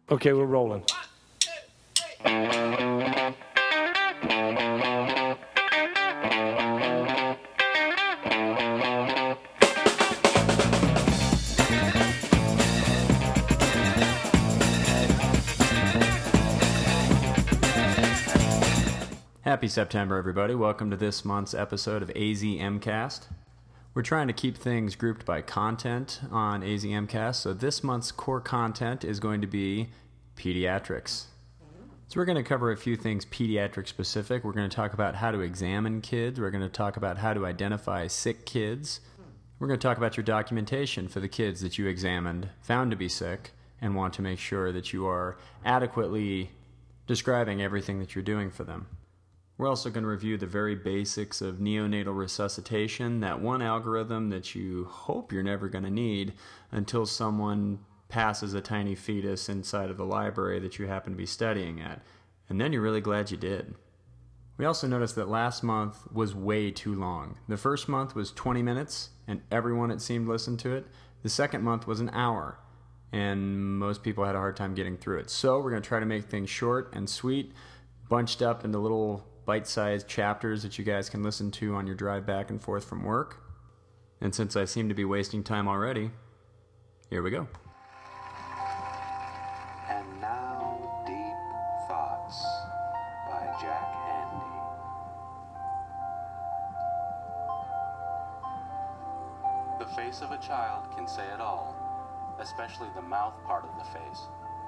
Okay, we're rolling. Happy September, everybody. Welcome to this month's episode of AZMcast. We're trying to keep things grouped by content on AZMcast, so this month's core content is going to be pediatrics. So we're going to cover a few things pediatric specific. We're going to talk about how to examine kids. We're going to talk about how to identify sick kids. We're going to talk about your documentation for the kids that you examined, found to be sick, and want to make sure that you are adequately describing everything that you're doing for them. We're also going to review the very basics of neonatal resuscitation, that one algorithm that you hope you're never going to need until someone passes a tiny fetus inside of the library that you happen to be studying at. And then you're really glad you did. We also noticed that last month was way too long. The first month was 20 minutes, and everyone, it seemed, listened to it. The second month was an hour, and most people had a hard time getting through it. So we're going to try to make things short and sweet, bunched up into little bite-sized chapters that you guys can listen to on your drive back and forth from work. And since I seem to be wasting time already, here we go. And now, Deep Thoughts by Jack Andy. The face of a child can say it all, especially the mouth part of the face.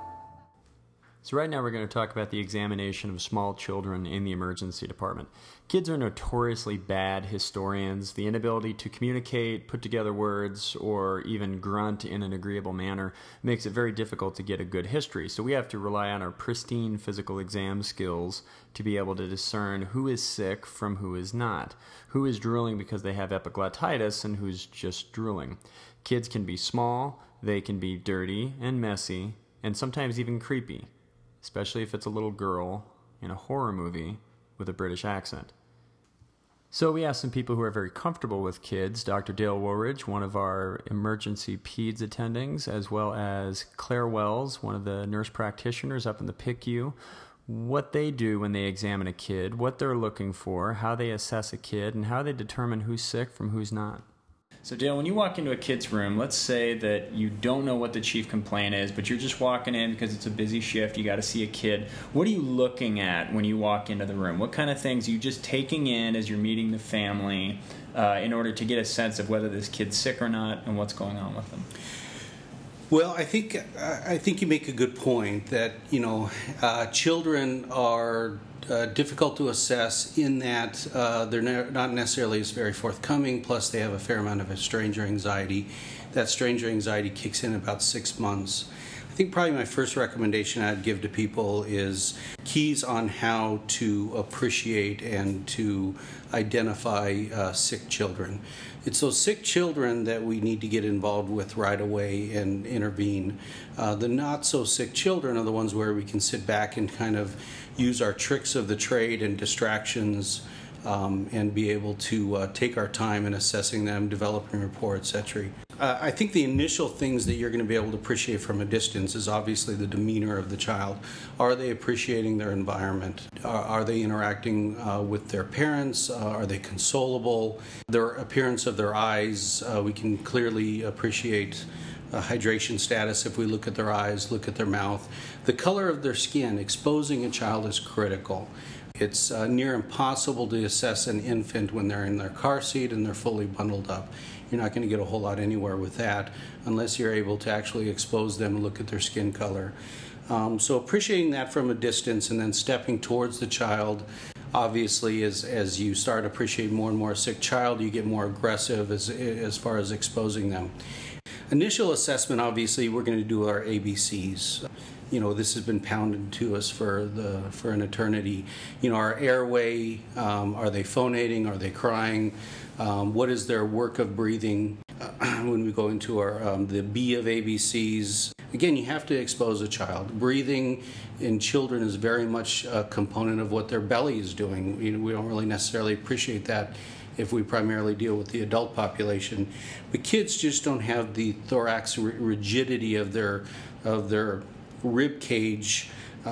So right now we're going to talk about the examination of small children in the emergency department. Kids are notoriously bad historians. The inability to communicate, put together words, or even grunt in an agreeable manner makes it very difficult to get a good history. So we have to rely on our pristine physical exam skills to be able to discern who is sick from who is not, who is drooling because they have epiglottitis and who's just drooling. Kids can be small, they can be dirty and messy, and sometimes even creepy, especially if it's a little girl in a horror movie with a British accent. So we asked some people who are very comfortable with kids, Dr. Dale Woolridge, one of our emergency peds attendings, as well as Claire Wells, one of the nurse practitioners up in the PICU, what they do when they examine a kid, what they're looking for, how they assess a kid, and how they determine who's sick from who's not. So Dale, when you walk into a kid's room, let's say that you don't know what the chief complaint is, but you're just walking in because it's a busy shift, you got to see a kid. What are you looking at when you walk into the room? What kind of things are you just taking in as you're meeting the family in order to get a sense of whether this kid's sick or not and what's going on with them? Well, I think you make a good point that, children are difficult to assess in that they're not necessarily as very forthcoming, plus they have a fair amount of stranger anxiety. That stranger anxiety kicks in about 6 months. I think probably my first recommendation I'd give to people is keys on how to appreciate and to identify sick children. It's those sick children that we need to get involved with right away and intervene. The not so sick children are the ones where we can sit back and kind of use our tricks of the trade and distractions and be able to take our time in assessing them, developing rapport, etc. I think the initial things that you're going to be able to appreciate from a distance is obviously the demeanor of the child. Are they appreciating their environment? Are they interacting with their parents? Are they consolable? Their appearance of their eyes, we can clearly appreciate hydration status if we look at their eyes, look at their mouth. The color of their skin, exposing a child is critical. It's near impossible to assess an infant when they're in their car seat and they're fully bundled up. You're not going to get a whole lot anywhere with that unless you're able to actually expose them and look at their skin color. So appreciating that from a distance and then stepping towards the child. Obviously, as you start to appreciate more and more a sick child, you get more aggressive as far as exposing them. Initial assessment, obviously, we're going to do our ABCs. This has been pounded to us for an eternity. Our airway, are they phonating? Are they crying? What is their work of breathing? When we go into our the B of ABCs, again, you have to expose a child. Breathing in children is very much a component of what their belly is doing. We don't really necessarily appreciate that if we primarily deal with the adult population. But kids just don't have the thorax rigidity of their rib cage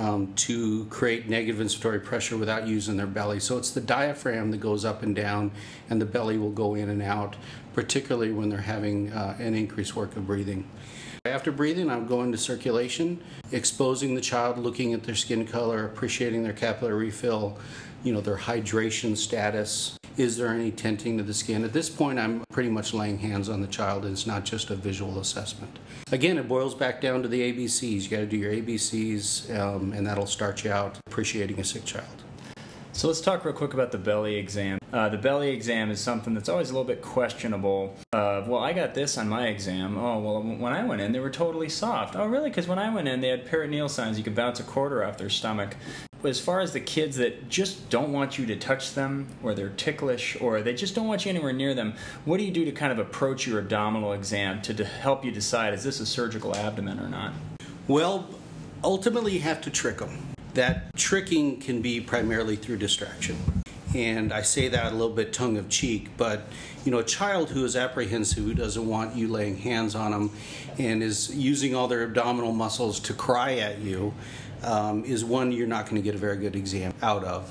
to create negative inspiratory pressure without using their belly. So it's the diaphragm that goes up and down, and the belly will go in and out, particularly when they're having an increased work of breathing. After breathing, I'm going to circulation, exposing the child, looking at their skin color, appreciating their capillary refill, their hydration status. Is there any tinting to the skin? At this point, I'm pretty much laying hands on the child, and it's not just a visual assessment. Again, it boils back down to the ABCs. You got to do your ABCs, and that'll start you out appreciating a sick child. So let's talk real quick about the belly exam. The belly exam is something that's always a little bit questionable. Well, I got this on my exam. Oh, well, when I went in, they were totally soft. Oh, really? Because when I went in, they had peritoneal signs. You could bounce a quarter off their stomach. As far as the kids that just don't want you to touch them, or they're ticklish, or they just don't want you anywhere near them, what do you do to kind of approach your abdominal exam to help you decide, is this a surgical abdomen or not? Well, ultimately you have to trick them. That tricking can be primarily through distraction. And I say that a little bit tongue of cheek, but a child who is apprehensive, who doesn't want you laying hands on them, and is using all their abdominal muscles to cry at you, is one you're not going to get a very good exam out of.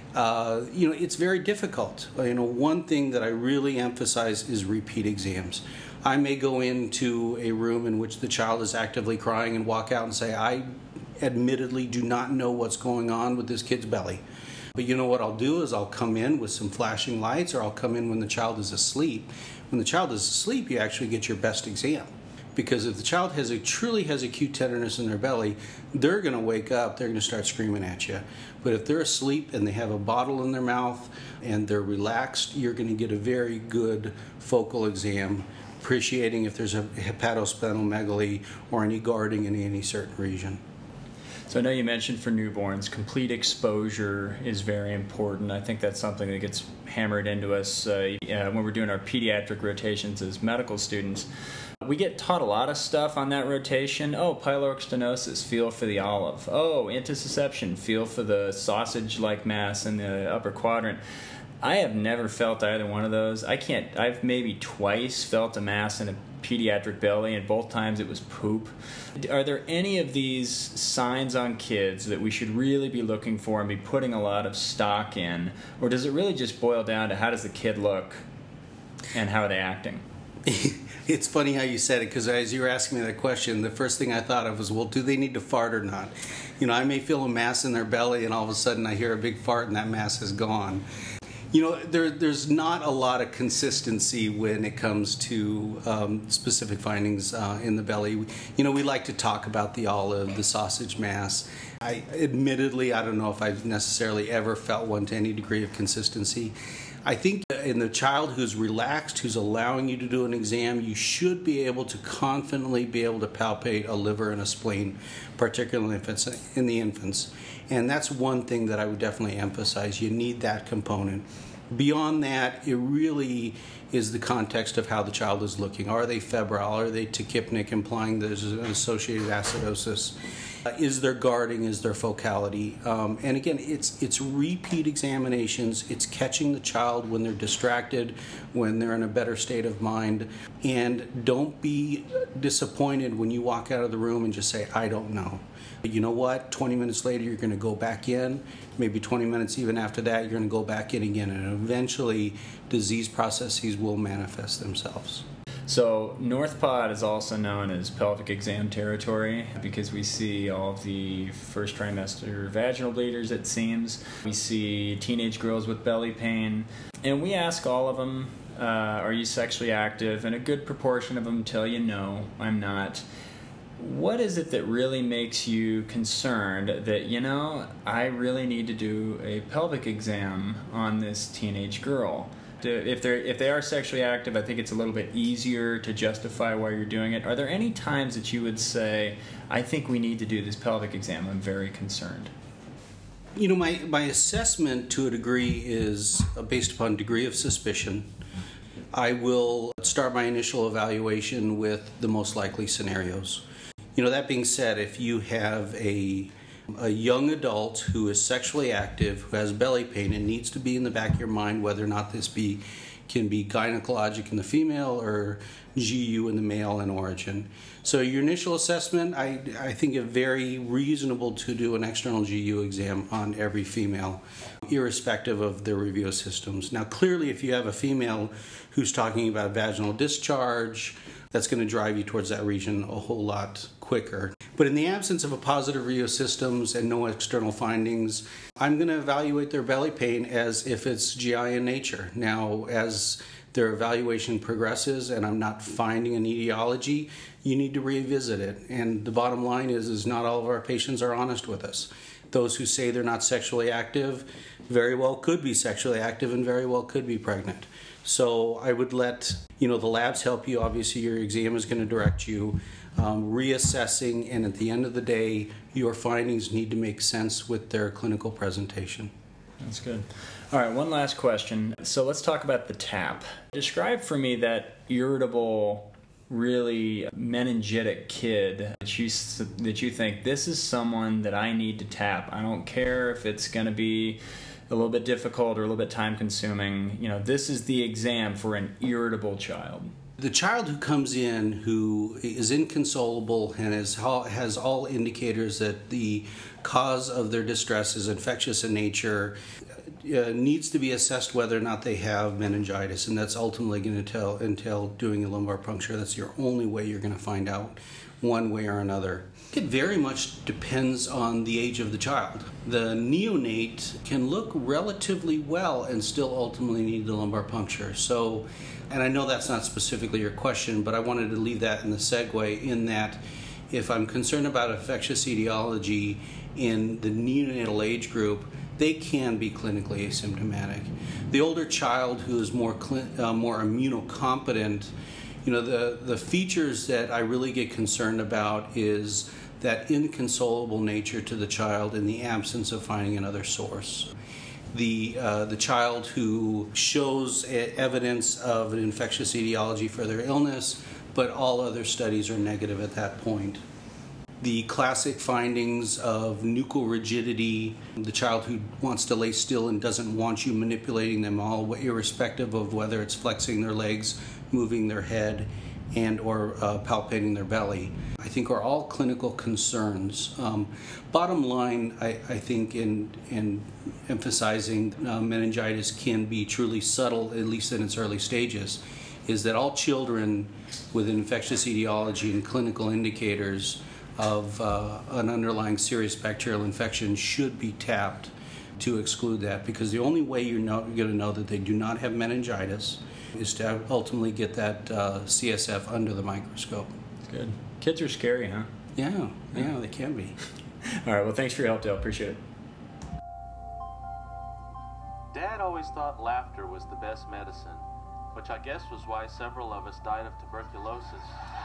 It's very difficult. One thing that I really emphasize is repeat exams. I may go into a room in which the child is actively crying and walk out and say, I admittedly do not know what's going on with this kid's belly. But what I'll do is I'll come in with some flashing lights, or I'll come in when the child is asleep. When the child is asleep, you actually get your best exam. Because if the child truly has acute tenderness in their belly, they're going to wake up, they're going to start screaming at you. But if they're asleep and they have a bottle in their mouth and they're relaxed, you're going to get a very good focal exam, appreciating if there's a hepatosplenomegaly or any guarding in any certain region. So I know you mentioned for newborns, complete exposure is very important. I think that's something that gets hammered into us when we're doing our pediatric rotations as medical students. We get taught a lot of stuff on that rotation. Oh, pyloric stenosis, feel for the olive. Oh, intussusception, feel for the sausage-like mass in the upper quadrant. I have never felt either one of those. I've maybe twice felt a mass in a pediatric belly, and both times it was poop. Are there any of these signs on kids that we should really be looking for and be putting a lot of stock in? Or does it really just boil down to how does the kid look and how are they acting? It's funny how you said it, because as you were asking me that question, the first thing I thought of was, well, do they need to fart or not? I may feel a mass in their belly, and all of a sudden I hear a big fart and that mass is gone. There's not a lot of consistency when it comes to specific findings in the belly. We like to talk about the olive, the sausage mass. Admittedly, I don't know if I've necessarily ever felt one to any degree of consistency. I think in the child who's relaxed, who's allowing you to do an exam, you should be able to confidently be able to palpate a liver and a spleen, particularly if it's in the infants. And that's one thing that I would definitely emphasize. You need that component. Beyond that, it really is the context of how the child is looking. Are they febrile? Are they tachypnic, implying there's an associated acidosis? Is there guarding? Is there focality? And again, it's repeat examinations. It's catching the child when they're distracted, when they're in a better state of mind. And don't be disappointed when you walk out of the room and just say, I don't know. But you know what? 20 minutes later, you're going to go back in. Maybe 20 minutes even after that, you're going to go back in again. And eventually, disease processes will manifest themselves. So North Pod is also known as pelvic exam territory because we see all of the first trimester vaginal bleeders, it seems. We see teenage girls with belly pain. And we ask all of them, are you sexually active? And a good proportion of them tell you, no, I'm not. What is it that really makes you concerned that, I really need to do a pelvic exam on this teenage girl? If they are sexually active, I think it's a little bit easier to justify why you're doing it. Are there any times that you would say, I think we need to do this pelvic exam, I'm very concerned? My assessment to a degree is based upon degree of suspicion. I will start my initial evaluation with the most likely scenarios. That being said, if you have a young adult who is sexually active, who has belly pain, it needs to be in the back of your mind whether or not this be, can be gynecologic in the female or GU in the male in origin. So your initial assessment, I think it's very reasonable to do an external GU exam on every female, irrespective of their Revio systems. Now, clearly, if you have a female who's talking about vaginal discharge, that's going to drive you towards that region a whole lot quicker. But in the absence of a positive Revio systems and no external findings, I'm going to evaluate their belly pain as if it's GI in nature. Now, as their evaluation progresses and I'm not finding an etiology, you need to revisit it. And the bottom line is not all of our patients are honest with us. Those who say they're not sexually active very well could be sexually active and very well could be pregnant. So I would let the labs help you. Obviously, your exam is going to direct you, reassessing, and at the end of the day, your findings need to make sense with their clinical presentation. That's good. All right, one last question. So let's talk about the TAP. Describe for me that irritable, really meningitic kid that you think, this is someone that I need to tap. I don't care if it's going to be a little bit difficult or a little bit time consuming. This is the exam for an irritable child. The child who comes in who is inconsolable and has all indicators that the cause of their distress is infectious in nature needs to be assessed whether or not they have meningitis, and that's ultimately going to entail doing a lumbar puncture. That's your only way you're going to find out one way or another. It very much depends on the age of the child. The neonate can look relatively well and still ultimately need the lumbar puncture. So, and I know that's not specifically your question, but I wanted to leave that in the segue in that if I'm concerned about infectious etiology in the neonatal age group, they can be clinically asymptomatic. The older child who is more immunocompetent, the features that I really get concerned about is that inconsolable nature to the child in the absence of finding another source. The child who shows evidence of an infectious etiology for their illness, but all other studies are negative at that point. The classic findings of nuchal rigidity, the child who wants to lay still and doesn't want you manipulating them all, irrespective of whether it's flexing their legs, moving their head, and or palpating their belly, I think are all clinical concerns. Bottom line, I think in emphasizing meningitis can be truly subtle, at least in its early stages, is that all children with infectious etiology and clinical indicators of an underlying serious bacterial infection should be tapped to exclude that, because the only way you're going to know that they do not have meningitis is to ultimately get that CSF under the microscope. That's good. Kids are scary, huh? Yeah, they can be. All right, well, thanks for your help, Dale. Appreciate it. Dad always thought laughter was the best medicine, which I guess was why several of us died of tuberculosis.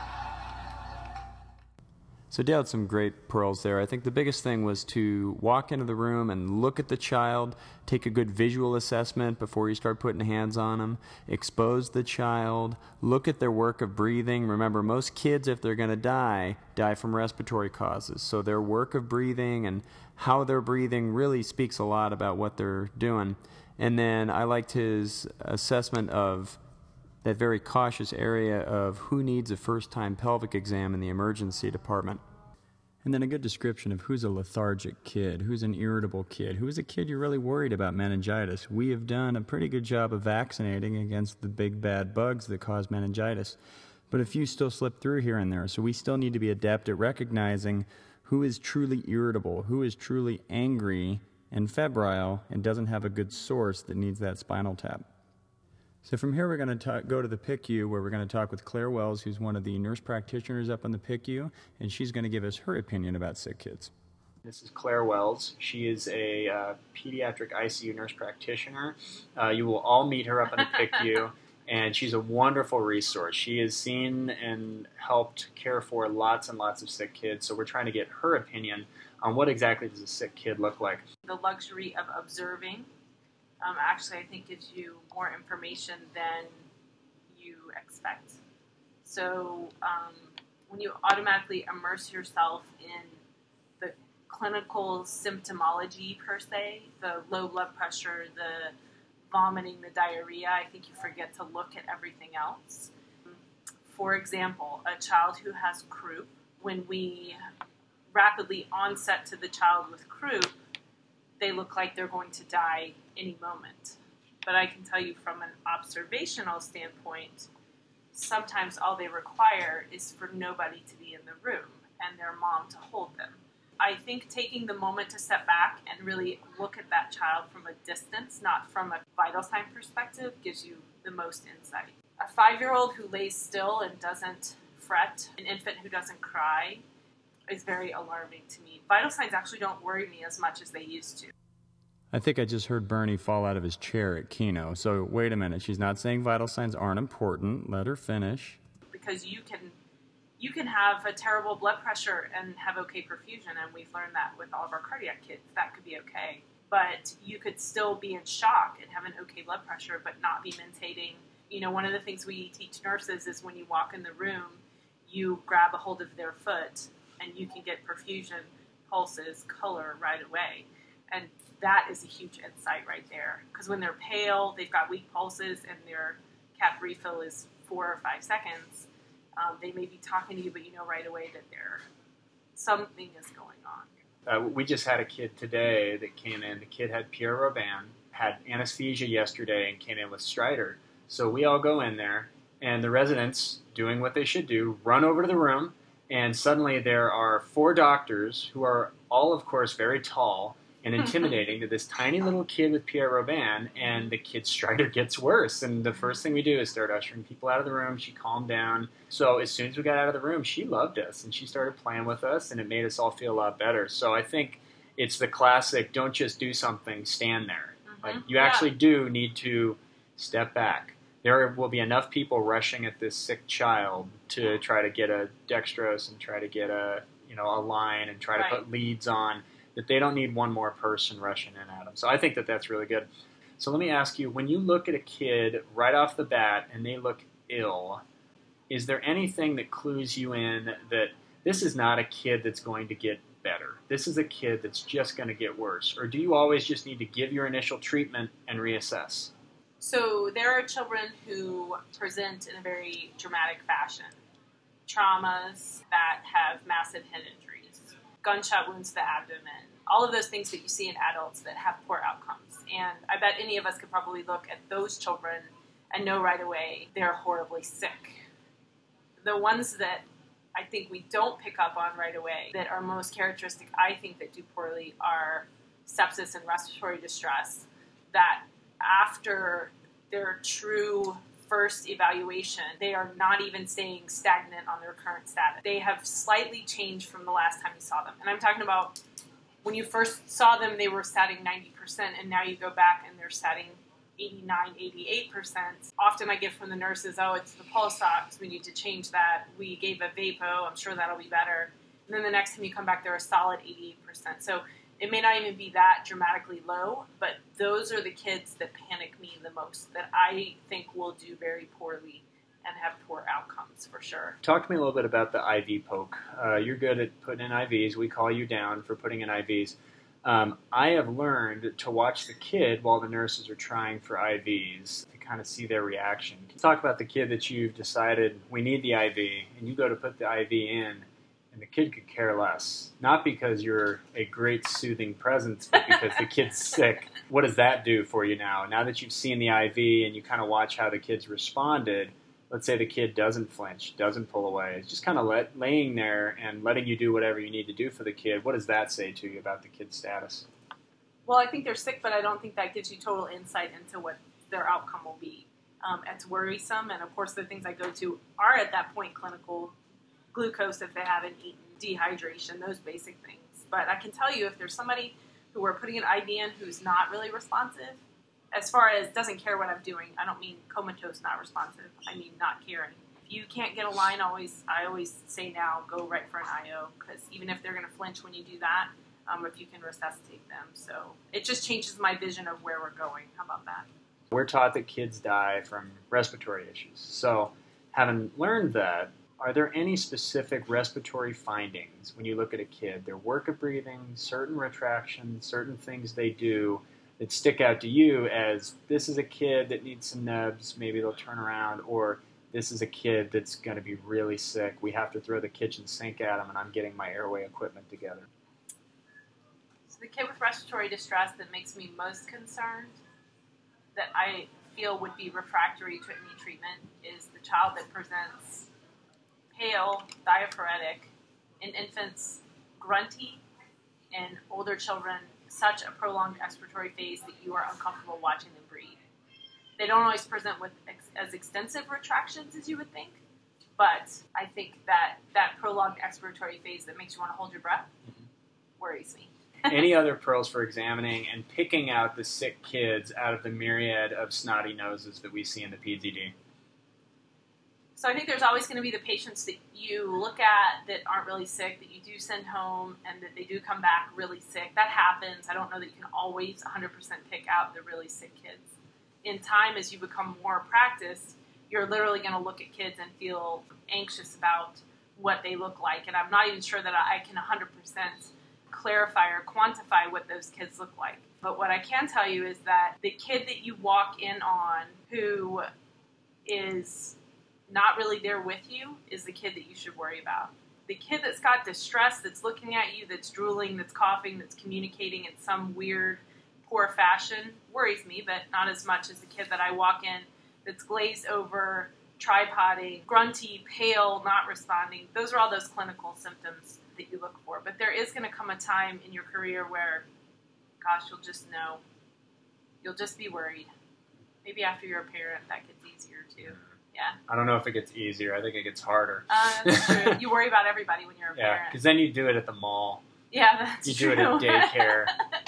So Dale had some great pearls there. I think the biggest thing was to walk into the room and look at the child, take a good visual assessment before you start putting hands on them, expose the child, look at their work of breathing. Remember, most kids, if they're going to die from respiratory causes. So their work of breathing and how they're breathing really speaks a lot about what they're doing. And then I liked his assessment of that very cautious area of who needs a first-time pelvic exam in the emergency department. And then a good description of who's a lethargic kid, who's an irritable kid, who's a kid you're really worried about meningitis. We have done a pretty good job of vaccinating against the big bad bugs that cause meningitis, but a few still slip through here and there, so we still need to be adept at recognizing who is truly irritable, who is truly angry and febrile and doesn't have a good source that needs that spinal tap. So from here, we're going to go to the PICU, where we're going to talk with Claire Wells, who's one of the nurse practitioners up on the PICU, and she's going to give us her opinion about sick kids. This is Claire Wells. She is a pediatric ICU nurse practitioner. You will all meet her up on the PICU, and she's a wonderful resource. She has seen and helped care for lots and lots of sick kids, so we're trying to get her opinion on what exactly does a sick kid look like. The luxury of observing actually, I think, gives you more information than you expect. So when you automatically immerse yourself in the clinical symptomology per se, the low blood pressure, the vomiting the diarrhea, I think you forget to look at everything else. For example, a child who has croup, when we rapidly onset to the child with croup, they look like they're going to die any moment. But I can tell you from an observational standpoint, sometimes all they require is for nobody to be in the room and their mom to hold them. I think taking the moment to step back and really look at that child from a distance, not from a vital sign perspective, gives you the most insight. A 5-year-old who lays still and doesn't fret, an infant who doesn't cry, is very alarming to me. Vital signs actually don't worry me as much as they used to. I think I just heard Bernie fall out of his chair at Keno. So wait a minute. She's not saying vital signs aren't important. Let her finish. Because you can have a terrible blood pressure and have okay perfusion, and we've learned that with all of our cardiac kids. That could be okay. But you could still be in shock and have an okay blood pressure but not be mentating. You know, one of the things we teach nurses is when you walk in the room, you grab a hold of their foot and you can get perfusion, pulses, color right away. And that is a huge insight right there. Because when they're pale, they've got weak pulses, and their cap refill is 4 or 5 seconds, they may be talking to you, but you know right away that something is going on. We just had a kid today that came in. The kid had Pierre Robin, had anesthesia yesterday, and came in with stridor. So we all go in there, and the residents, doing what they should do, run over to the room, and suddenly there are 4 doctors who are all, of course, very tall and intimidating to this tiny little kid with Pierre Robin, and the kid's stridor gets worse. And the first thing we do is start ushering people out of the room. She calmed down. So as soon as we got out of the room, she loved us, and she started playing with us, and it made us all feel a lot better. So I think it's the classic, don't just do something, stand there. Like, you actually do need to step back. There will be enough people rushing at this sick child to try to get a dextrose and try to get a line and try to put leads on, that they don't need one more person rushing in at them. So I think that that's really good. So let me ask you, when you look at a kid right off the bat and they look ill, is there anything that clues you in that this is not a kid that's going to get better? This is a kid that's just going to get worse? Or do you always just need to give your initial treatment and reassess? So there are children who present in a very dramatic fashion. Traumas that have massive head injuries, gunshot wounds to the abdomen, all of those things that you see in adults that have poor outcomes. And I bet any of us could probably look at those children and know right away they're horribly sick. The ones that I think we don't pick up on right away that are most characteristic, I think, that do poorly are sepsis and respiratory distress, that after their true first evaluation, they are not even staying stagnant on their current status. They have slightly changed from the last time you saw them. And I'm talking about when you first saw them, they were statting 90%, and now you go back and they're statting 89, 88%. Often I get from the nurses, oh, it's the pulse ox, we need to change that. We gave a Vapo, I'm sure that'll be better. And then the next time you come back, they're a solid 88%. So it may not even be that dramatically low, but those are the kids that panic me the most, that I think will do very poorly and have poor outcomes for sure. Talk to me a little bit about the IV poke. You're good at putting in IVs. We call you down for putting in IVs. I have learned to watch the kid while the nurses are trying for IVs to kind of see their reaction. Talk about the kid that you've decided we need the IV, and you go to put the IV in, and the kid could care less. Not because you're a great soothing presence, but because the kid's sick. What does that do for you now? Now that you've seen the IV and you kind of watch how the kid's responded, let's say the kid doesn't flinch, doesn't pull away. It's just kind of laying there and letting you do whatever you need to do for the kid. What does that say to you about the kid's status? Well, I think they're sick, but I don't think that gives you total insight into what their outcome will be. It's worrisome, and of course the things I go to are at that point clinical: glucose if they haven't eaten, dehydration, those basic things. But I can tell you, if there's somebody who we're putting an IV in who's not really responsive, as far as doesn't care what I'm doing, I don't mean comatose, not responsive. I mean not caring. If you can't get a line, I always say now, go right for an IO, because even if they're going to flinch when you do that, if you can resuscitate them. So it just changes my vision of where we're going. How about that? We're taught that kids die from respiratory issues. So having learned that, are there any specific respiratory findings when you look at a kid, their work of breathing, certain retractions, certain things they do that stick out to you as this is a kid that needs some nebs, maybe they'll turn around, or this is a kid that's going to be really sick. We have to throw the kitchen sink at him, and I'm getting my airway equipment together. So the kid with respiratory distress that makes me most concerned, that I feel would be refractory to any treatment, is the child that presents pale, diaphoretic, in infants grunty, and older children such a prolonged expiratory phase that you are uncomfortable watching them breathe. They don't always present with as extensive retractions as you would think, but I think that prolonged expiratory phase that makes you want to hold your breath worries me. Any other pearls for examining and picking out the sick kids out of the myriad of snotty noses that we see in the PZD? So I think there's always going to be the patients that you look at that aren't really sick, that you do send home, and that they do come back really sick. That happens. I don't know that you can always 100% pick out the really sick kids. In time, as you become more practiced, you're literally going to look at kids and feel anxious about what they look like. And I'm not even sure that I can 100% clarify or quantify what those kids look like. But what I can tell you is that the kid that you walk in on who is not really there with you is the kid that you should worry about. The kid that's got distress, that's looking at you, that's drooling, that's coughing, that's communicating in some weird, poor fashion worries me, but not as much as the kid that I walk in that's glazed over, tripoding, grunty, pale, not responding. Those are all those clinical symptoms that you look for. But there is going to come a time in your career where, gosh, you'll just know. You'll just be worried. Maybe after you're a parent, that gets easier too. Yeah. I don't know if it gets easier. I think it gets harder. That's true. You worry about everybody when you're a Yeah, parent. because then you do it at the mall. Yeah, that's You true. do it at daycare.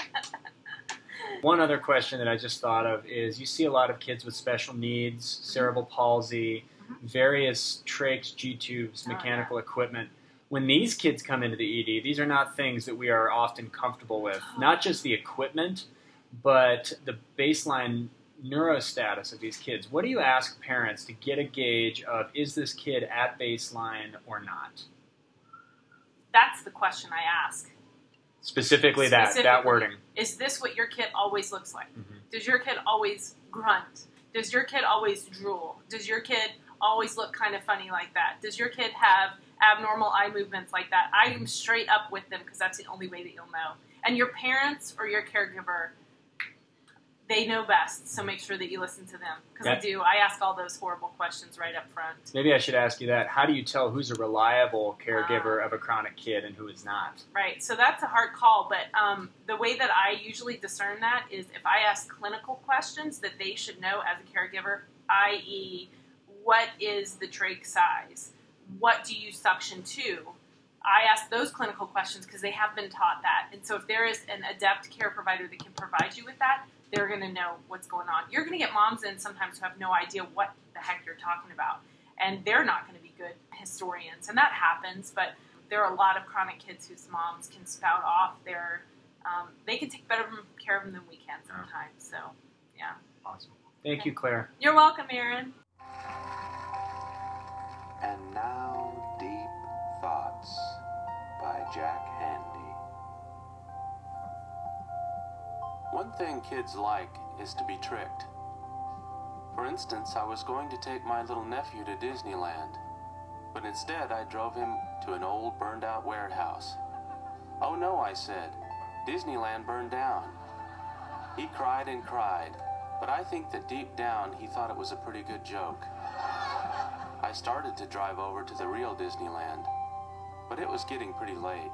One other question that I just thought of is you see a lot of kids with special needs, cerebral palsy, various trachs, G-tubes, mechanical equipment. When these kids come into the ED, these are not things that we are often comfortable with. Not just the equipment, but the baseline neurostatus of these kids. What do you ask parents to get a gauge of, is this kid at baseline or not? That's the question I ask. Specifically that wording. Is this what your kid always looks like? Does your kid always grunt? Does your kid always drool? Does your kid always look kind of funny like that? Does your kid have abnormal eye movements like that? I am straight up with them because that's the only way that you'll know. And your parents or your caregiver, they know best, so make sure that you listen to them. Because I do. I ask all those horrible questions right up front. Maybe I should ask you that. How do you tell who's a reliable caregiver of a chronic kid and who is not? Right. So that's a hard call, but the way that I usually discern that is if I ask clinical questions that they should know as a caregiver, i.e., what is the trach size? What do you suction to? I ask those clinical questions because they have been taught that. And so if there is an adept care provider that can provide you with that, they're going to know what's going on. You're going to get moms in sometimes who have no idea what the heck you're talking about. And they're not going to be good historians. And that happens, but there are a lot of chronic kids whose moms can spout off their, they can take better care of them than we can sometimes. So, yeah. Awesome. Thank you, Claire. You're welcome, Aaron. And now, Deep Thoughts by Jack Handy. One thing kids like is to be tricked. For instance, I was going to take my little nephew to Disneyland, but instead I drove him to an old burned-out warehouse. "Oh no," I said, "Disneyland burned down." He cried and cried, but I think that deep down he thought it was a pretty good joke. I started to drive over to the real Disneyland, but it was getting pretty late.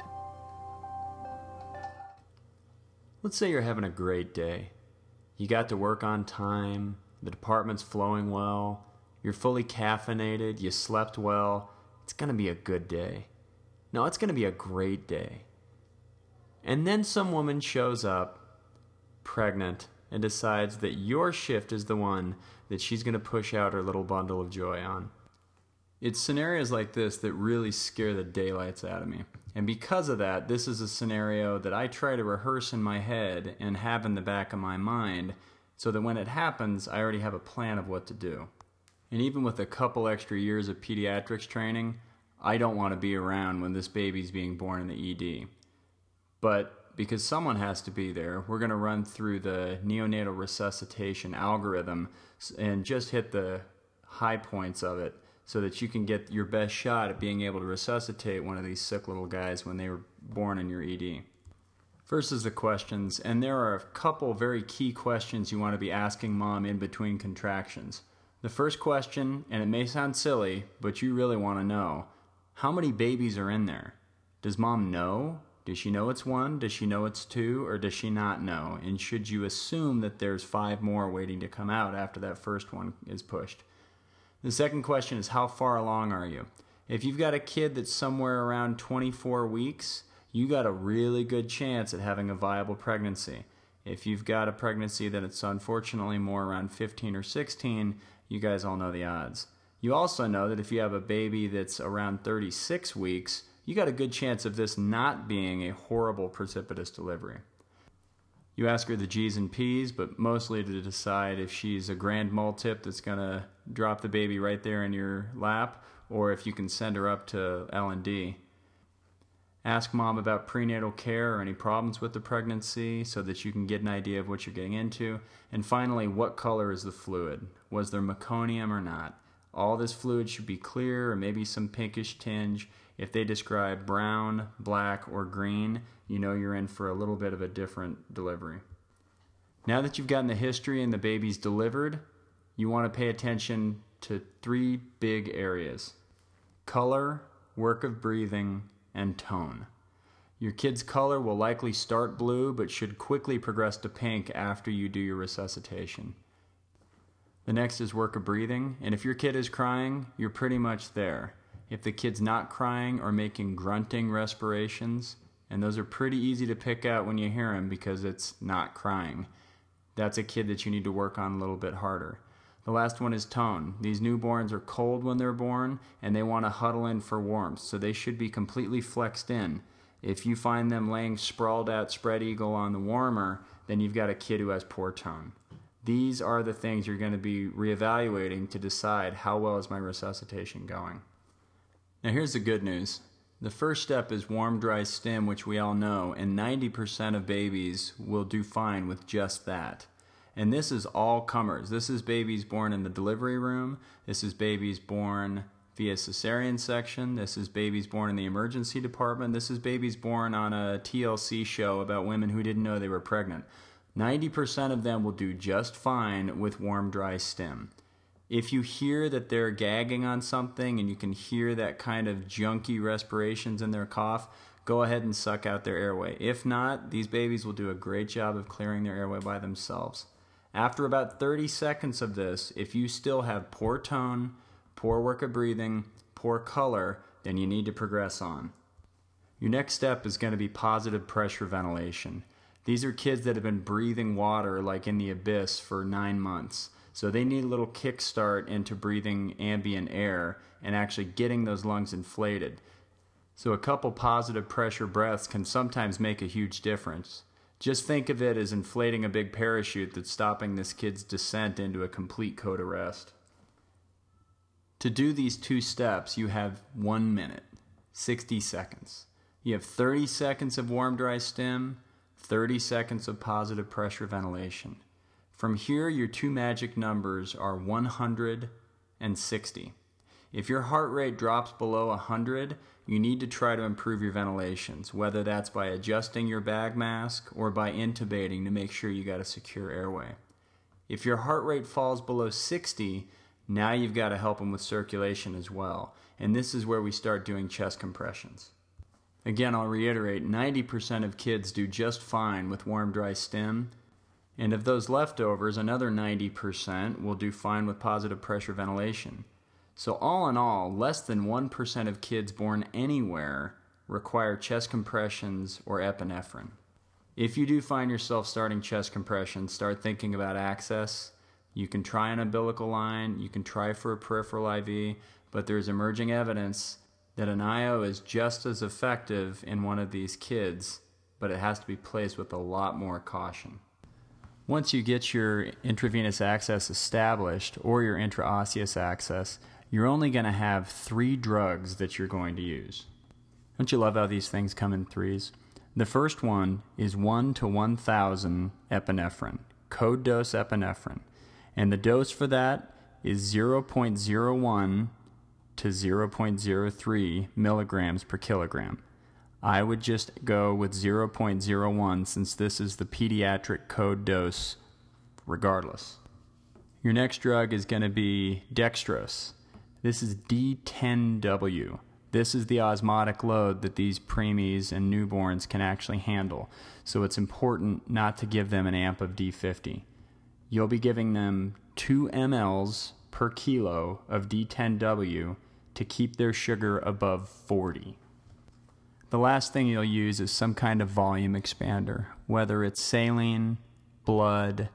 Let's say you're having a great day. You got to work on time, the department's flowing well, you're fully caffeinated, you slept well. It's going to be a good day. No, it's going to be a great day. And then some woman shows up, pregnant, and decides that your shift is the one that she's going to push out her little bundle of joy on. It's scenarios like this that really scare the daylights out of me. And because of that, this is a scenario that I try to rehearse in my head and have in the back of my mind so that when it happens, I already have a plan of what to do. And even with a couple extra years of pediatrics training, I don't want to be around when this baby's being born in the ED. But because someone has to be there, we're going to run through the neonatal resuscitation algorithm and just hit the high points of it so that you can get your best shot at being able to resuscitate one of these sick little guys when they were born in your ED. First is the questions, and there are a couple very key questions you want to be asking mom in between contractions. The first question, and it may sound silly, but you really want to know, how many babies are in there? Does mom know? Does she know it's 1? Does she know it's 2? Or does she not know? And should you assume that there's 5 more waiting to come out after that first one is pushed? The second question is, how far along are you? If you've got a kid that's somewhere around 24 weeks, you got a really good chance at having a viable pregnancy. If you've got a pregnancy that it's unfortunately more around 15 or 16, you guys all know the odds. You also know that if you have a baby that's around 36 weeks, you got a good chance of this not being a horrible precipitous delivery. You ask her the G's and P's, but mostly to decide if she's a grand multip that's going to drop the baby right there in your lap, or if you can send her up to L&D. Ask mom about prenatal care or any problems with the pregnancy so that you can get an idea of what you're getting into. And finally, what color is the fluid? Was there meconium or not? All this fluid should be clear or maybe some pinkish tinge. If they describe brown, black, or green, you know you're in for a little bit of a different delivery. Now that you've gotten the history and the baby's delivered, you want to pay attention to 3 big areas: color, work of breathing, and tone. Your kid's color will likely start blue but should quickly progress to pink after you do your resuscitation. The next is work of breathing, and if your kid is crying, you're pretty much there. If the kid's not crying or making grunting respirations, and those are pretty easy to pick out when you hear them because it's not crying, that's a kid that you need to work on a little bit harder. The last one is tone. These newborns are cold when they're born, and they want to huddle in for warmth, so they should be completely flexed in. If you find them laying sprawled out spread eagle on the warmer, then you've got a kid who has poor tone. These are the things you're going to be reevaluating to decide how well is my resuscitation going. Now here's the good news. The first step is warm, dry stim, which we all know, and 90% of babies will do fine with just that. And this is all comers. This is babies born in the delivery room. This is babies born via cesarean section. This is babies born in the emergency department. This is babies born on a TLC show about women who didn't know they were pregnant. 90% of them will do just fine with warm, dry stim. If you hear that they're gagging on something and you can hear that kind of junky respirations in their cough, go ahead and suck out their airway. If not, these babies will do a great job of clearing their airway by themselves. After about 30 seconds of this, if you still have poor tone, poor work of breathing, poor color, then you need to progress on. Your next step is going to be positive pressure ventilation. These are kids that have been breathing water like in the abyss for 9 months. So they need a little kickstart into breathing ambient air and actually getting those lungs inflated. So a couple positive pressure breaths can sometimes make a huge difference. Just think of it as inflating a big parachute that's stopping this kid's descent into a complete code arrest. To do these 2 steps, you have 1 minute, 60 seconds. You have 30 seconds of warm, dry stim, 30 seconds of positive pressure ventilation. From here, your 2 magic numbers are 100 and 60. If your heart rate drops below 100, you need to try to improve your ventilations, whether that's by adjusting your bag mask or by intubating to make sure you got a secure airway. If your heart rate falls below 60, now you've got to help them with circulation as well, and this is where we start doing chest compressions. Again, I'll reiterate, 90% of kids do just fine with warm, dry stim, and of those leftovers, another 90% will do fine with positive pressure ventilation. So all in all, less than 1% of kids born anywhere require chest compressions or epinephrine. If you do find yourself starting chest compressions, start thinking about access. You can try an umbilical line, you can try for a peripheral IV, but there's emerging evidence that an IO is just as effective in one of these kids, but it has to be placed with a lot more caution. Once you get your intravenous access established or your intraosseous access, you're only going to have 3 drugs that you're going to use. Don't you love how these things come in 3s? The first one is 1 to 1,000 epinephrine, code dose epinephrine. And the dose for that is 0.01 to 0.03 milligrams per kilogram. I would just go with 0.01 since this is the pediatric code dose regardless. Your next drug is going to be dextrose. This is D10W. This is the osmotic load that these preemies and newborns can actually handle, so it's important not to give them an amp of D50. You'll be giving them 2 mLs per kilo of D10W to keep their sugar above 40. The last thing you'll use is some kind of volume expander, whether it's saline, blood,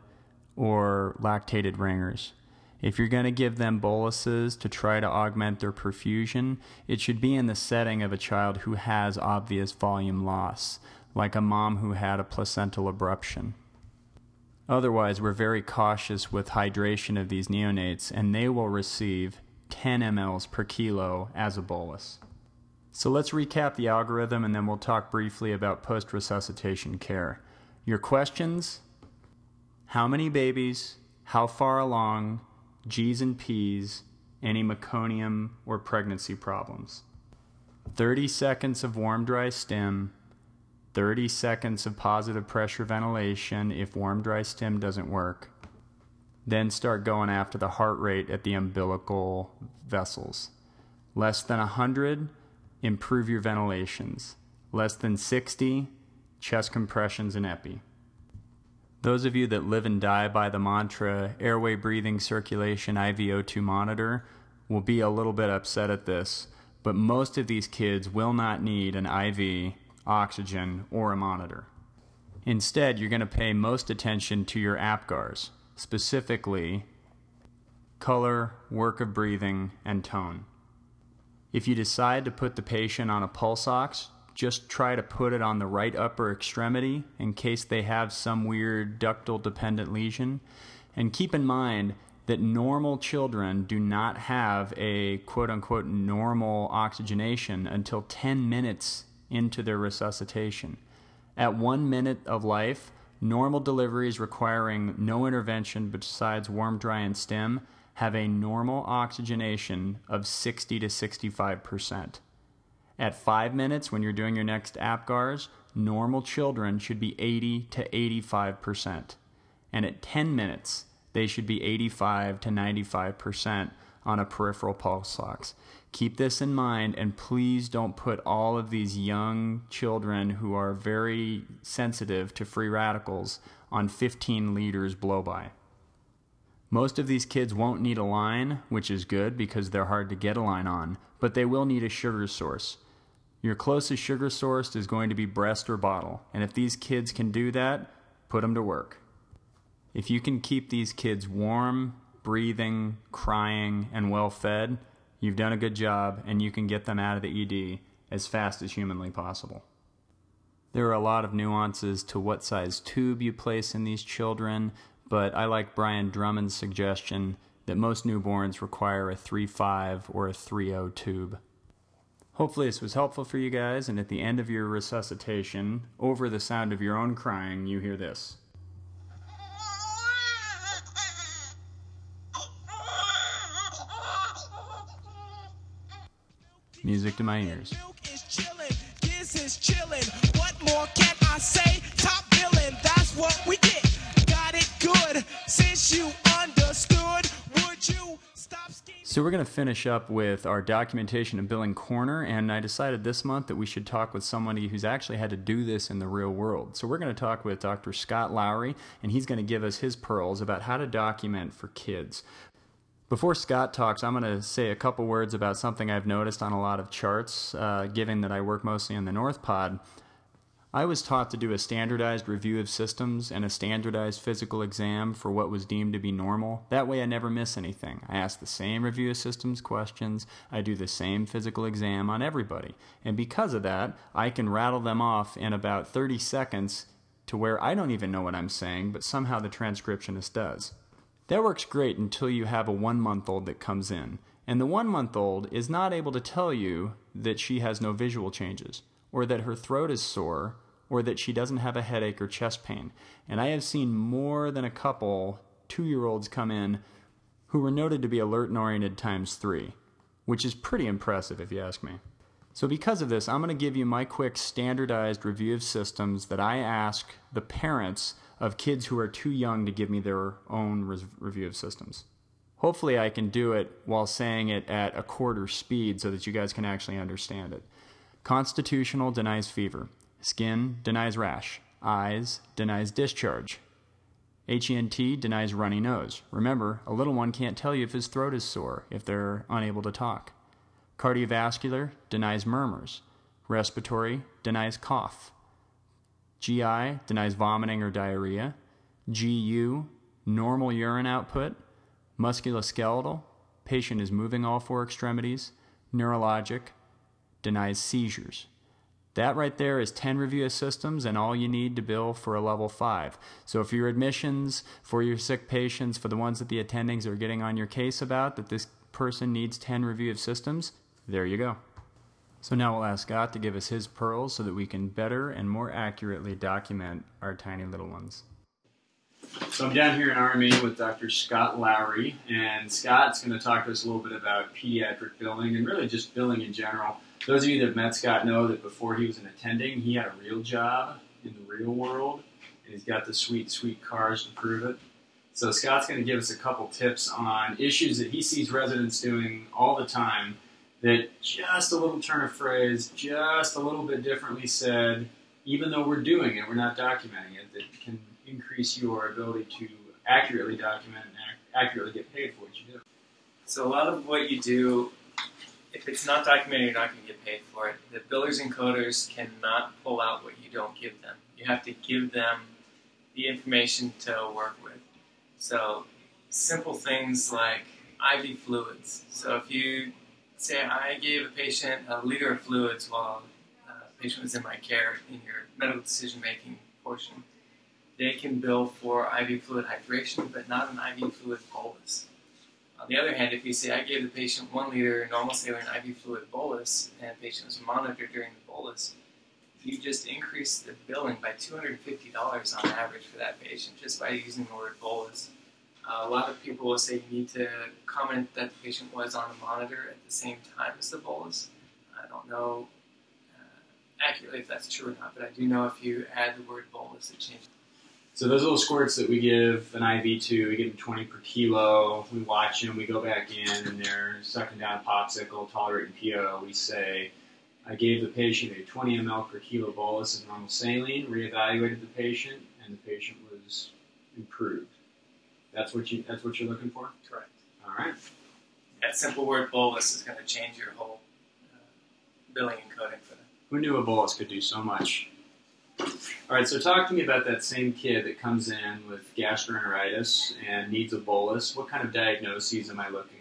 or lactated ringers. If you're going to give them boluses to try to augment their perfusion, it should be in the setting of a child who has obvious volume loss, like a mom who had a placental abruption. Otherwise, we're very cautious with hydration of these neonates, and they will receive 10 mLs per kilo as a bolus. So let's recap the algorithm, and then we'll talk briefly about post-resuscitation care. Your questions: how many babies, how far along, G's and P's, any meconium or pregnancy problems. 30 seconds of warm dry stim, 30 seconds of positive pressure ventilation if warm dry stim doesn't work. Then start going after the heart rate at the umbilical vessels. Less than 100, improve your ventilations. Less than 60, chest compressions and epi. Those of you that live and die by the mantra airway, breathing, circulation, IVO2 monitor will be a little bit upset at this, but most of these kids will not need an IV, oxygen, or a monitor. Instead, you're going to pay most attention to your APGARs, specifically color, work of breathing, and tone. If you decide to put the patient on a pulse ox, just try to put it on the right upper extremity in case they have some weird ductal dependent lesion. And keep in mind that normal children do not have a quote-unquote normal oxygenation until 10 minutes into their resuscitation. At 1 minute of life, normal deliveries requiring no intervention besides warm, dry, and stim have a normal oxygenation of 60 to 65%. At 5 minutes, when you're doing your next APGARs, normal children should be 80 to 85%. And at 10 minutes, they should be 85 to 95% on a peripheral pulse ox. Keep this in mind, and please don't put all of these young children who are very sensitive to free radicals on 15 liters blow-by. Most of these kids won't need a line, which is good because they're hard to get a line on, but they will need a sugar source. Your closest sugar source is going to be breast or bottle, and if these kids can do that, put them to work. If you can keep these kids warm, breathing, crying, and well-fed, you've done a good job, and you can get them out of the ED as fast as humanly possible. There are a lot of nuances to what size tube you place in these children, but I like Brian Drummond's suggestion that most newborns require a 3.5 or a 3.0 tube. Hopefully this was helpful for you guys, and at the end of your resuscitation, over the sound of your own crying, you hear this. Music to my ears. What more can I say? Top billing, that's what we get. Got it good. Since you understood, would you stop scheming? So we're going to finish up with our documentation and billing corner, and I decided this month that we should talk with somebody who's actually had to do this in the real world. So we're going to talk with Dr. Scott Lowry, and he's going to give us his pearls about how to document for kids. Before Scott talks, I'm going to say a couple words about something I've noticed on a lot of charts, given that I work mostly in the North Pod. I was taught to do a standardized review of systems and a standardized physical exam for what was deemed to be normal. That way I never miss anything. I ask the same review of systems questions. I do the same physical exam on everybody. And because of that, I can rattle them off in about 30 seconds to where I don't even know what I'm saying, but somehow the transcriptionist does. That works great until you have a 1-month-old that comes in. And the 1-month-old is not able to tell you that she has no visual changes, or that her throat is sore, or that she doesn't have a headache or chest pain. And I have seen more than a couple 2-year-olds come in who were noted to be alert and oriented ×3, which is pretty impressive if you ask me. So because of this, I'm going to give you my quick standardized review of systems that I ask the parents of kids who are too young to give me their own review of systems. Hopefully I can do it while saying it at a quarter speed so that you guys can actually understand it. Constitutional denies fever. Skin denies rash. Eyes denies discharge. HENT denies runny nose. Remember, a little one can't tell you if his throat is sore if they're unable to talk. Cardiovascular denies murmurs. Respiratory denies cough. GI denies vomiting or diarrhea. GU, normal urine output. Musculoskeletal, patient is moving all 4 extremities. Neurologic, denies seizures. That right there is 10 review of systems and all you need to bill for a level 5. So for your admissions, for your sick patients, for the ones that the attendings are getting on your case about, that this person needs 10 review of systems, there you go. So now we'll ask Scott to give us his pearls so that we can better and more accurately document our tiny little ones. So I'm down here in RMA with Dr. Scott Lowry, and Scott's going to talk to us a little bit about pediatric billing and really just billing in general. Those of you that have met Scott know that before he was an attending, he had a real job in the real world, and he's got the sweet, sweet cars to prove it. So Scott's going to give us a couple tips on issues that he sees residents doing all the time that just a little turn of phrase, just a little bit differently said, even though we're doing it, we're not documenting it, that can increase your ability to accurately document and accurately get paid for what you do. So a lot of what you do, if it's not documented, you're not going to get paid for it. The billers and coders cannot pull out what you don't give them. You have to give them the information to work with. So simple things like IV fluids. So if you say, I gave a patient a liter of fluids while the patient was in my care in your medical decision-making portion, they can bill for IV fluid hydration, but not an IV fluid bolus. On the other hand, if you say, I gave the patient 1 liter normal saline IV fluid bolus, and the patient was monitored during the bolus, you just increase the billing by $250 on average for that patient just by using the word bolus. A lot of people will say you need to comment that the patient was on a monitor at the same time as the bolus. I don't know accurately if that's true or not, but I do know if you add the word bolus, it changes. So those little squirts that we give an IV to, we give them 20 per kilo. We watch them, we go back in, and they're sucking down a popsicle, tolerating PO. We say, I gave the patient a 20 ml per kilo bolus of normal saline, reevaluated the patient, and the patient was improved. That's what you're looking for? Correct. All right. That simple word bolus is going to change your whole billing and coding for them. Who knew a bolus could do so much? All right, so talk to me about that same kid that comes in with gastroenteritis and needs a bolus. What kind of diagnoses am I looking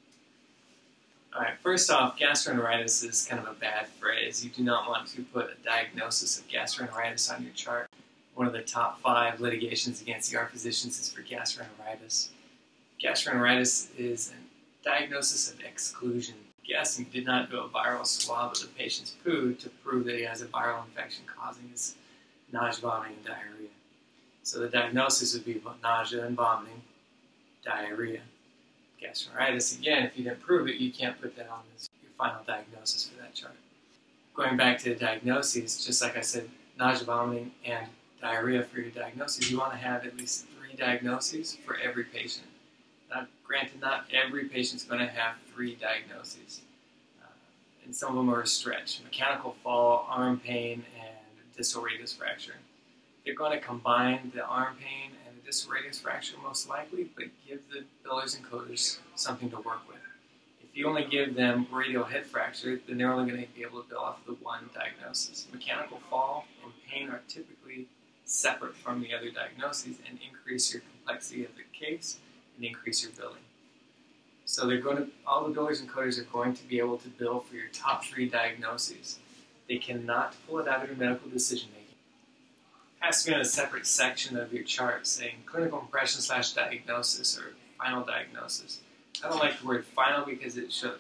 at? All right, first off, gastroenteritis is kind of a bad phrase. You do not want to put a diagnosis of gastroenteritis on your chart. One of the top 5 litigations against ER physicians is for gastroenteritis. Gastroenteritis is a diagnosis of exclusion. Guessing did not do a viral swab of the patient's poo to prove that he has a viral infection causing his nausea, vomiting, and diarrhea. So the diagnosis would be nausea and vomiting, diarrhea. Gastroenteritis, again, if you didn't prove it, you can't put that on as your final diagnosis for that chart. Going back to the diagnoses, just like I said, nausea, vomiting, and diarrhea for your diagnosis, you want to have at least 3 diagnoses for every patient. Now, granted, not every patient's going to have 3 diagnoses, and some of them are a stretch. Mechanical fall, arm pain, and discoideus fracture. They're going to combine the arm pain and the discoideus fracture most likely, but give the billers and coders something to work with. If you only give them radial head fracture, then they're only going to be able to bill off of the 1 diagnosis. Mechanical fall and pain are typically separate from the other diagnoses and increase your complexity of the case and increase your billing. So all the billers and coders are going to be able to bill for your top 3 diagnoses. They cannot pull it out of your medical decision making. It has to be in a separate section of your chart saying clinical impression / diagnosis or final diagnosis. I don't like the word final because it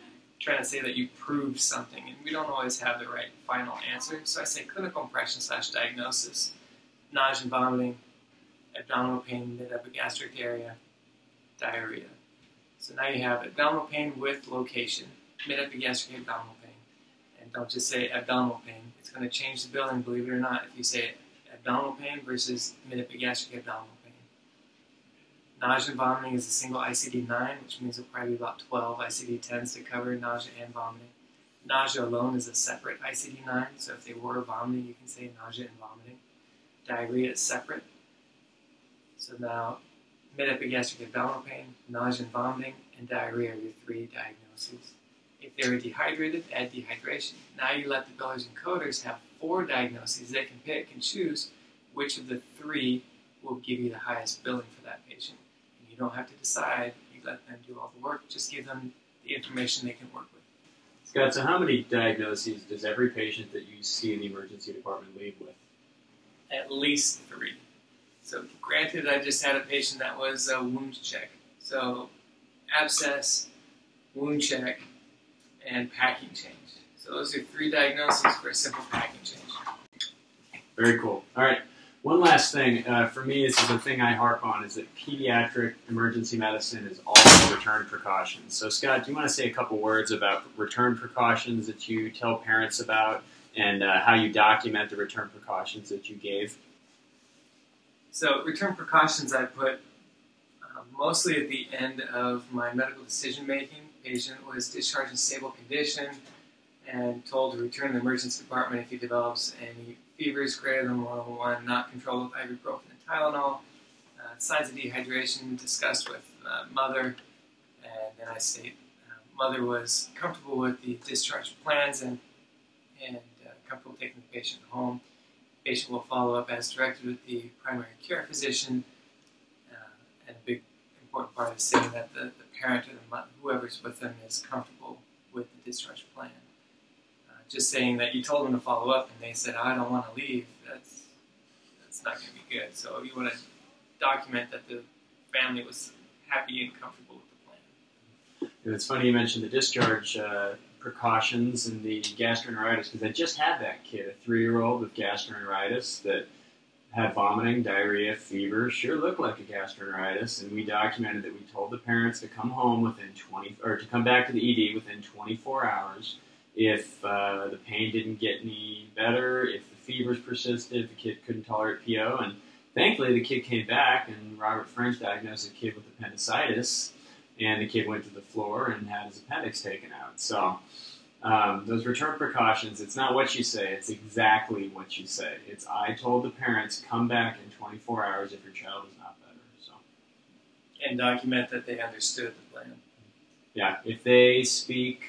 trying to say that you proved something, and we don't always have the right final answer. So I say clinical impression/diagnosis, nausea and vomiting, abdominal pain, mid-epigastric area, diarrhea. So now you have abdominal pain with location, mid-epigastric abdominal pain. And don't just say abdominal pain. It's going to change the billing, believe it or not, if you say abdominal pain versus mid-epigastric abdominal pain. Nausea and vomiting is a single ICD-9, which means there'll probably be about 12 ICD-10s to cover nausea and vomiting. Nausea alone is a separate ICD-9, so if they were vomiting, you can say nausea and vomiting. Diarrhea is separate. So now, mid-epigastric abdominal pain, nausea and vomiting, and diarrhea are your 3 diagnoses. If they were dehydrated, add dehydration. Now you let the billers and coders have 4 diagnoses. They can pick and choose which of the 3 will give you the highest billing for that patient. And you don't have to decide. You let them do all the work. Just give them the information they can work with. Scott, so how many diagnoses does every patient that you see in the emergency department leave with? At least 3. So granted, I just had a patient that was a wound check. So abscess, wound check, and packing change. So those are 3 diagnoses for a simple packing change. Very cool. All right. One last thing. For me, this is the thing I harp on, is that pediatric emergency medicine is all return precautions. So Scott, do you want to say a couple words about return precautions that you tell parents about and how you document the return precautions that you gave? So return precautions I put mostly at the end of my medical decision making. Patient was discharged in stable condition and told to return to the emergency department if he develops any fevers greater than 101, not controlled with ibuprofen and Tylenol. Signs of dehydration discussed with mother, and then I state mother was comfortable with the discharge plans and comfortable taking the patient home. Patient will follow up as directed with the primary care physician, and a big important part is saying that the parent or whoever's with them is comfortable with the discharge plan. Just saying that you told them to follow up and they said, I don't want to leave, that's not going to be good. So you want to document that the family was happy and comfortable with the plan. And it's funny you mentioned the discharge precautions and the gastroenteritis, because I just had that kid, a 3-year-old with gastroenteritis that had vomiting, diarrhea, fever, sure looked like a gastroenteritis, and we documented that we told the parents to come home within to come back to the ED within 24 hours. If the pain didn't get any better, if the fevers persisted, the kid couldn't tolerate PO, and thankfully the kid came back, and Robert French diagnosed the kid with appendicitis, and the kid went to the floor and had his appendix taken out. So those return precautions, it's not what you say, it's exactly what you say. It's I told the parents, come back in 24 hours if your child is not better. So. And document that they understood the plan. Yeah, if they speak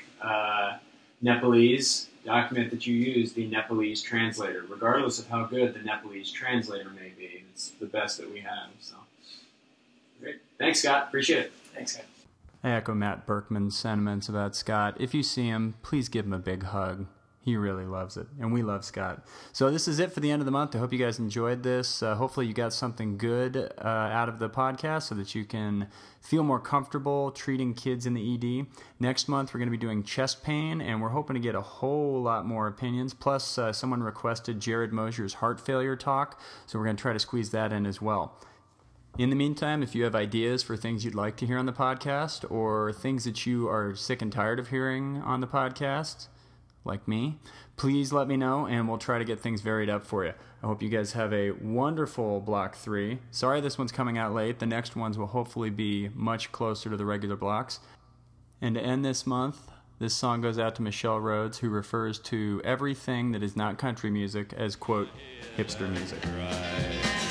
Nepalese, document that you use the Nepalese translator, regardless of how good the Nepalese translator may be. It's the best that we have. So, great. Thanks, Scott. Appreciate it. Thanks, Scott. I echo Matt Berkman's sentiments about Scott. If you see him, please give him a big hug. He really loves it, and we love Scott. So this is it for the end of the month. I hope you guys enjoyed this. Hopefully you got something good out of the podcast so that you can feel more comfortable treating kids in the ED. Next month we're going to be doing chest pain, and we're hoping to get a whole lot more opinions. Plus someone requested Jared Mosier's heart failure talk, so we're going to try to squeeze that in as well. In the meantime, if you have ideas for things you'd like to hear on the podcast or things that you are sick and tired of hearing on the podcast, like me, please let me know and we'll try to get things varied up for you. I hope you guys have a wonderful Block 3. Sorry this one's coming out late. The next ones will hopefully be much closer to the regular blocks. And to end this month, this song goes out to Michelle Rhodes, who refers to everything that is not country music as, quote, hipster music.